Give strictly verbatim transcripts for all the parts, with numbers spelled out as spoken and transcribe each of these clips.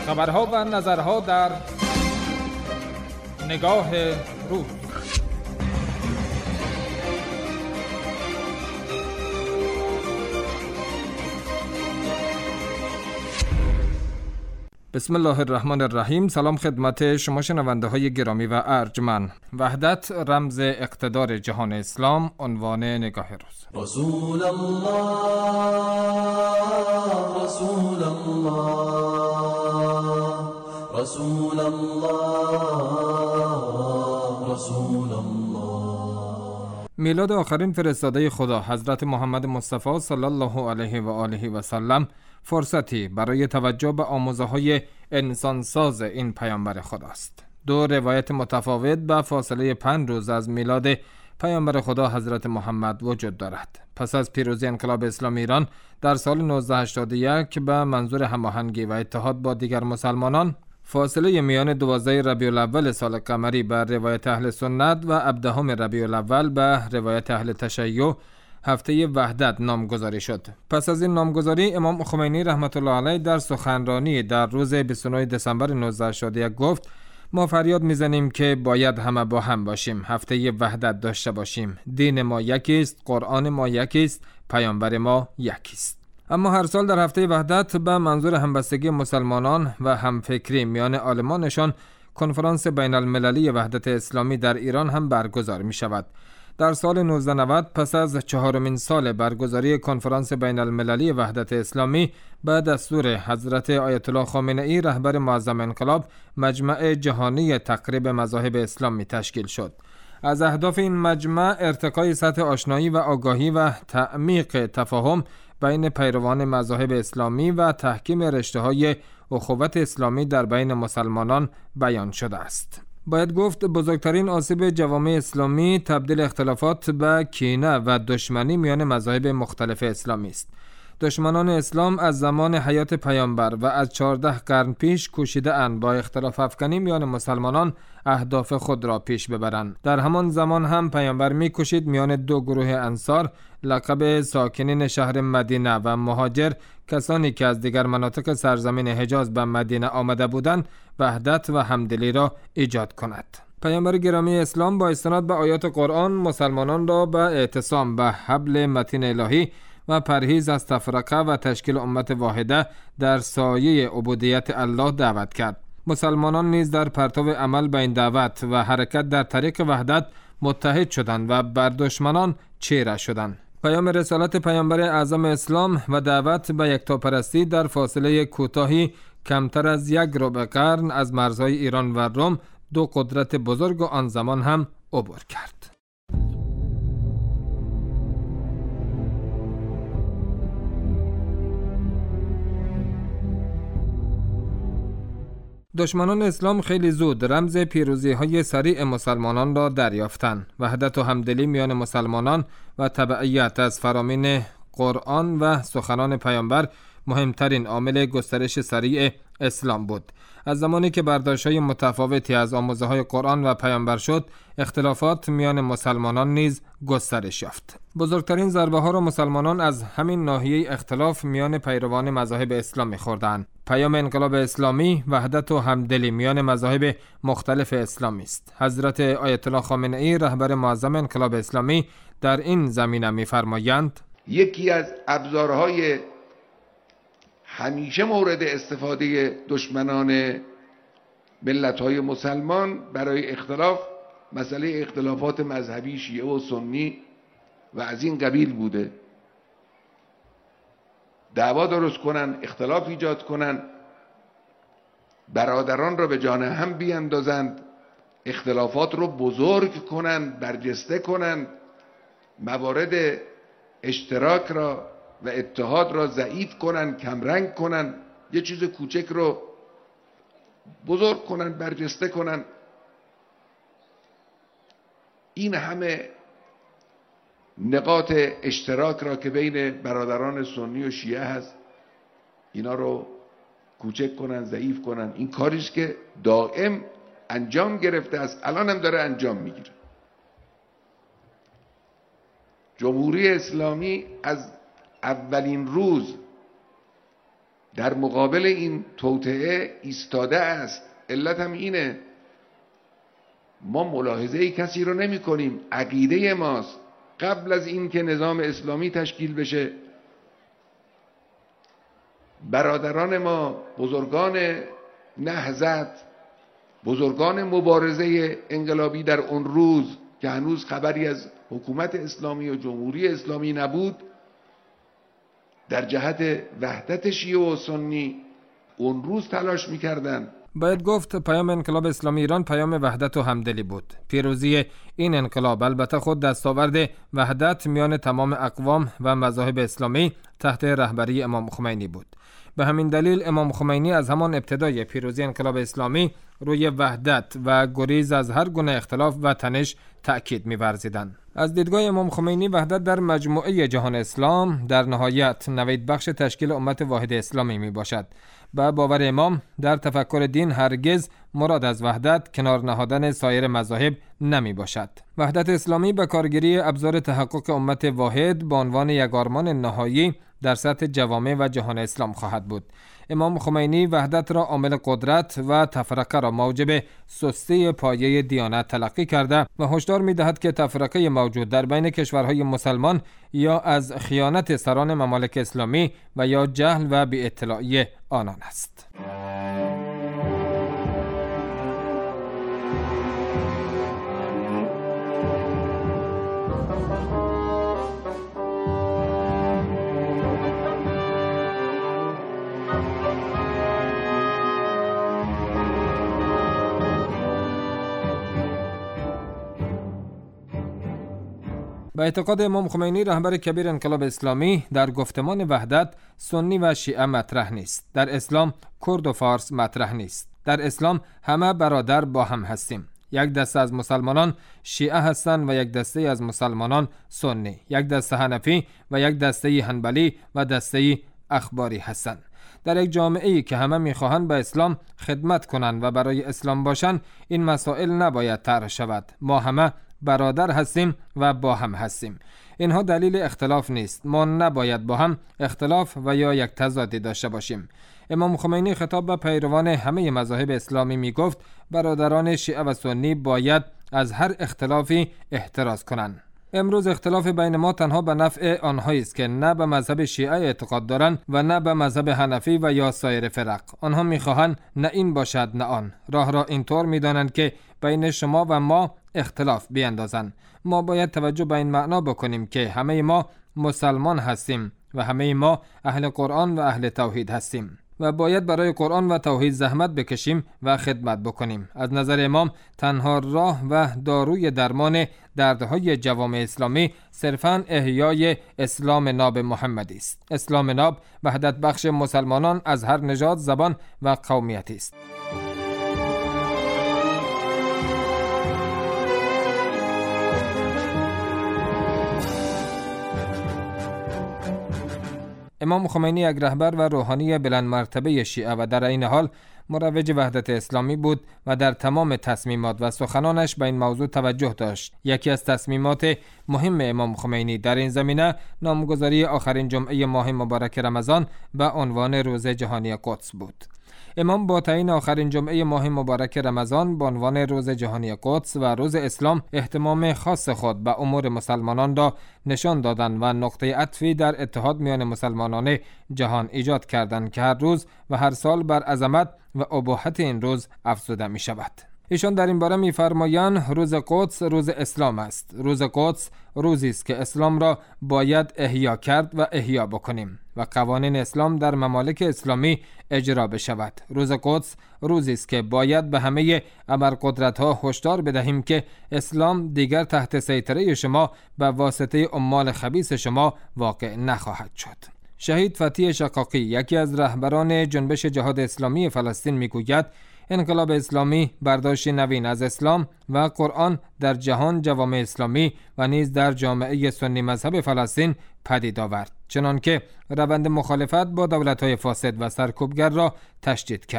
خبرها و نظرها در نگاه روز. بسم الله الرحمن الرحیم. سلام خدمت شما شنونده های گرامی و ارجمند. وحدت رمز اقتدار جهان اسلام، عنوان نگاه روز. رسول الله رسول الله رسول الله رسول الله. میلاد آخرین فرستاده خدا حضرت محمد مصطفی صلی الله علیه و آله و سلم فرصتی برای توجه به آموزه‌های انسانساز این پیامبر خداست. دو روایت متفاوت به فاصله پنج روز از میلاد پیامبر خدا حضرت محمد وجود دارد. پس از پیروزی انقلاب اسلامی ایران در سال نوزده هشتاد و یک به منظور هماهنگی و اتحاد با دیگر مسلمانان، فاصله میان دوازده ربیع الاول سال قمری به روایت اهل سنت و هفدهم ربیع الاول به روایت اهل تشیع هفته وحدت نامگذاری شد. پس از این نامگذاری امام خمینی رحمت الله علیه در سخنرانی در روز بیست و نه دسامبر نوزده هشتاد و یک گفت: ما فریاد میزنیم که باید همه با هم باشیم، هفته وحدت داشته باشیم. دین ما یکی است، قرآن ما یکی است، پیامبر ما یکی است. اما هر سال در هفته وحدت به منظور همبستگی مسلمانان و همفکری میان عالمانشان کنفرانس بین المللی وحدت اسلامی در ایران هم برگزار می شود. در سال نوزده نود پس از چهارمین سال برگزاری کنفرانس بین المللی وحدت اسلامی به دستور حضرت آیت الله خامنه ای رهبر معظم انقلاب، مجمع جهانی تقریب مذاهب اسلامی تشکیل شد. از اهداف این مجمع ارتقای سطح آشنایی و آگاهی و تعمیق تفاهم بین پیروان مذاهب اسلامی و تحکیم رشته‌های اخوت اسلامی در بین مسلمانان بیان شده است. باید گفت بزرگترین آسیب جوامع اسلامی تبدیل اختلافات به کینه و دشمنی میان مذاهب مختلف اسلامی است. دشمنان اسلام از زمان حیات پیامبر و از چهارده قرن پیش کوشیده اند با اختلاف افکنی میان مسلمانان اهداف خود را پیش ببرند. در همان زمان هم پیامبر می کوشید میان دو گروه انصار، لقب ساکنین شهر مدینه و مهاجر، کسانی که از دیگر مناطق سرزمین حجاز به مدینه آمده بودند، وحدت و همدلی را ایجاد کند. پیامبر گرامی اسلام با استناد به آیات قرآن مسلمانان را به اعتصام به حبل متین الهی و پرهیز از تفرقه و تشکیل امت واحده در سایه عبودیت الله دعوت کرد. مسلمانان نیز در پرتو عمل به این دعوت و حرکت در طریق وحدت متحد شدند و بر دشمنان چیره شدند. پیام رسالت پیامبر اعظم اسلام و دعوت به یکتاپرستی در فاصله کوتاهی کمتر از یک ربع قرن از مرزهای ایران و روم دو قدرت بزرگ آن زمان هم عبور کرد. دشمنان اسلام خیلی زود رمز پیروزی های سریع مسلمانان را دریافتند. وحدت و همدلی میان مسلمانان و تبعیت از فرامین قرآن و سخنان پیامبر مهمترین عامل گسترش سریع اسلام بود. از زمانی که برداشت‌های متفاوتی از آموزه‌های قرآن و پیامبر شد، اختلافات میان مسلمانان نیز گسترش یافت. بزرگترین ضربه‌ها را مسلمانان از همین ناحیه اختلاف میان پیروان مذاهب اسلامی خوردند. پیام انقلاب اسلامی وحدت و همدلی میان مذاهب مختلف اسلامی است. حضرت آیت الله خامنه ای رهبر معظم انقلاب اسلامی در این زمینه می‌فرمایند: یکی از ابزارهای همیشه مورد استفاده دشمنان ملت‌های مسلمان برای اختلاف مسئله اختلافات مذهبی شیعه و سنی و از این قبیل بوده. دعوا درست کنن، اختلاف ایجاد کنن، برادران را به جان هم بیاندازند، اختلافات رو بزرگ کنن، برجسته کنن، موارد اشتراک را و اتحاد را ضعیف کنن، کمرنگ کنن، یه چیز کوچک رو بزرگ کنن، برجسته کنن. این همه نقاط اشتراک را که بین برادران سنی و شیعه هست، اینا رو کوچک کنن، ضعیف کنن. این کاریست که دائم انجام گرفته است، الان هم داره انجام میگیره. جمهوری اسلامی از اولین روز در مقابل این توطئه ایستاده است. علت هم اینه، ما ملاحظه کسی رو نمی کنیم. عقیده ماست قبل از این که نظام اسلامی تشکیل بشه، برادران ما، بزرگان نهضت، بزرگان مبارزه انقلابی در اون روز که هنوز خبری از حکومت اسلامی و جمهوری اسلامی نبود، در جهت وحدت شیعه و سنی اون روز تلاش میکردن. باید گفت پیام انقلاب اسلامی ایران پیام وحدت و همدلی بود. پیروزی این انقلاب البته خود دستاورد وحدت میان تمام اقوام و مذاهب اسلامی تحت رهبری امام خمینی بود. به همین دلیل امام خمینی از همان ابتدای پیروزی انقلاب اسلامی روی وحدت و گریز از هر گونه اختلاف و تنش تأکید می‌ورزیدند. از دیدگاه امام خمینی وحدت در مجموعه جهان اسلام در نهایت نوید بخش تشکیل امت واحد اسلامی می باشد. به باور امام در تفکر دین هرگز مراد از وحدت کنار نهادن سایر مذاهب نمی باشد. وحدت اسلامی به کارگیری ابزار تحقق امت واحد به عنوان یک آرمان نهایی در سطح جوامع و جهان اسلام خواهد بود. امام خمینی وحدت را عامل قدرت و تفرقه را موجب سستی پایه دیانت تلقی کرده و هشدار می‌دهد که تفرقه موجود در بین کشورهای مسلمان یا از خیانت سران ممالک اسلامی و یا جهل و بی اطلاعی آنان است. به اعتقاد امام خمینی رهبر کبیر انقلاب اسلامی در گفتمان وحدت سنی و شیعه مطرح نیست. در اسلام کرد و فارس مطرح نیست. در اسلام همه برادر با هم هستیم. یک دسته از مسلمانان شیعه هستند و یک دسته از مسلمانان سنی. یک دسته حنفی و یک دسته حنبلی و دسته اخباری هستند. در یک جامعه‌ای که همه می‌خواهند به اسلام خدمت کنند و برای اسلام باشند، این مسائل نباید طرح شود. ما همه برادر هستیم و با هم هستیم. اینها دلیل اختلاف نیست. ما نباید با هم اختلاف و یا یک تضادی داشته باشیم. امام خمینی خطاب به پیروان همه مذاهب اسلامی می گفت برادران شیعه و سنی باید از هر اختلافی احتراز کنند. امروز اختلاف بین ما تنها به نفع آنهایی است که نه به مذهب شیعه اعتقاد دارند و نه به مذهب حنفی و یا سایر فرق. آنها می‌خواهند نه این باشد نه آن. راه را اینطور می‌دانند که بین شما و ما اختلاف بیندازند. ما باید توجه به این معنا بکنیم که همه ما مسلمان هستیم و همه ما اهل قرآن و اهل توحید هستیم و باید برای قرآن و توحید زحمت بکشیم و خدمت بکنیم. از نظر امام تنها راه و داروی درمان دردهای جوامع اسلامی صرفاً احیای اسلام ناب محمدی است. اسلام ناب وحدت بخش مسلمانان از هر نژاد، زبان و قومیتی است. امام خمینی یک رهبر و روحانی بلند مرتبه شیعه و در این حال مروج وحدت اسلامی بود و در تمام تصمیمات و سخنانش به این موضوع توجه داشت. یکی از تصمیمات مهم امام خمینی در این زمینه نامگذاری آخرین جمعه ماه مبارک رمضان به عنوان روز جهانی قدس بود. امام با تعیین آخرین جمعه ماه مبارک رمضان به عنوان روز جهانی قدس و روز اسلام اهتمام خاص خود به امور مسلمانان را نشان دادند و نقطه عطفی در اتحاد میان مسلمانان جهان ایجاد کردند که هر روز و هر سال بر عظمت و اباحت این روز افزوده می شود. ایشان در این باره می فرمایند روز قدس روز اسلام است. روز قدس روزی است که اسلام را باید احیا کرد و احیا بکنیم و قوانین اسلام در ممالک اسلامی اجرا بشود. روز قدس روزی است که باید به همه ابرقدرت‌ها هشدار بدهیم که اسلام دیگر تحت سیطره شما به واسطه عمال خبیث شما واقع نخواهد شد. شهید فتحی شقاقی، یکی از رهبران جنبش جهاد اسلامی فلسطین، میگوید انقلاب اسلامی برداشت نوین از اسلام و قرآن در جهان جوامع اسلامی و نیز در جامعه سنی مذهب فلسطین پدید آورد، چنانکه روند مخالفت با دولت‌های فاسد و سرکوبگر را تشدید کرد.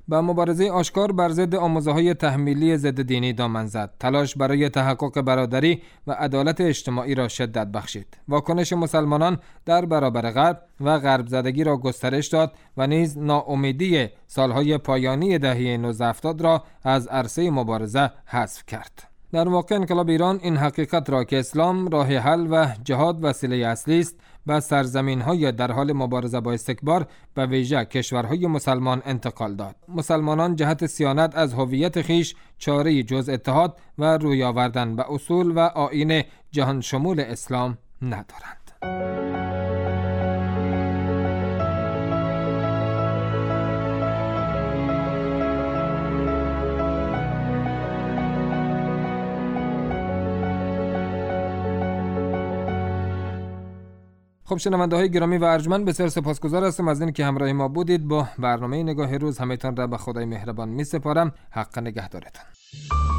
با مبارزه آشکار بر ضد آموزه‌های تحمیلی ضد دینی دامن زد. تلاش برای تحقق برادری و عدالت اجتماعی را شدت بخشید. واکنش مسلمانان در برابر غرب و غرب زدگی را گسترش داد و نیز ناامیدی سالهای پایانی دهه نوزده هفتاد را از عرصه مبارزه حذف کرد. در واقع انقلاب ایران این حقیقت را که اسلام راه حل و جهاد وسیله اصلی است به سرزمین‌های در حال مبارزه با استکبار به ویژه کشورهای مسلمان انتقال داد. مسلمانان جهت صیانت از هویت خیش چاره‌ای جز اتحاد و روی آوردن به اصول و آیین جهان شمول اسلام ندارند. خب شنونده های گرامی و ارجمند، بسیار سپاسگزار هستم از اینکه همراه ما بودید. با برنامه نگاه روز همه‌تان را به خدای مهربان می سپارم. حق نگهدارتان.